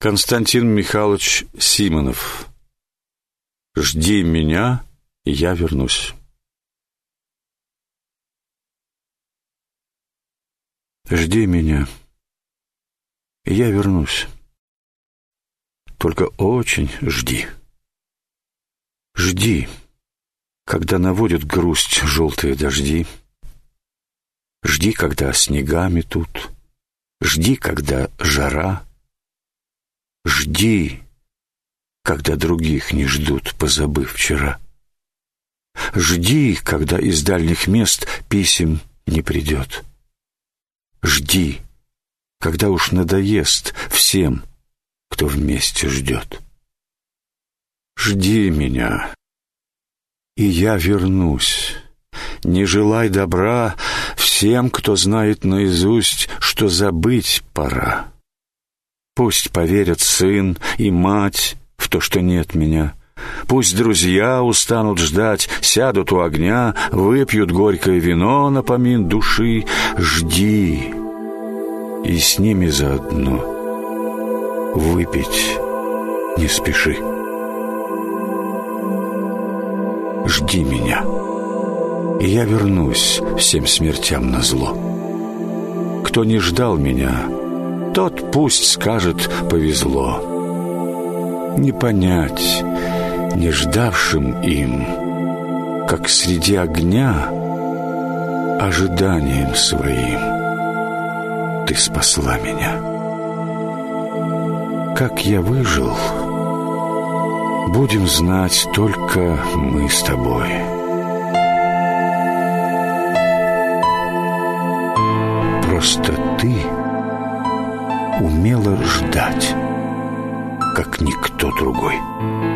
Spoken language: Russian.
Константин Михайлович Симонов. «Жди меня, и я вернусь». Жди меня, и я вернусь. Только очень жди. Жди, когда наводят грусть желтые дожди. Жди, когда снега метут. Жди, когда жара. Жди, когда других не ждут, позабыв вчера. Жди, когда из дальних мест писем не придет. Жди, когда уж надоест всем, кто вместе ждет. Жди меня, и я вернусь. Не желай добра всем, кто знает наизусть, что забыть пора. Пусть поверят сын и мать в то, что нет меня. Пусть друзья устанут ждать, сядут у огня, выпьют горькое вино напомин души. Жди, и с ними заодно выпить не спеши. Жди меня, и я вернусь всем смертям назло. Кто не ждал меня, тот пусть скажет повезло. Не понять не ждавшим им, как среди огня ожиданием своим ты спасла меня. Как я выжил, будем знать только мы с тобой. Просто ты умела ждать, как никто другой.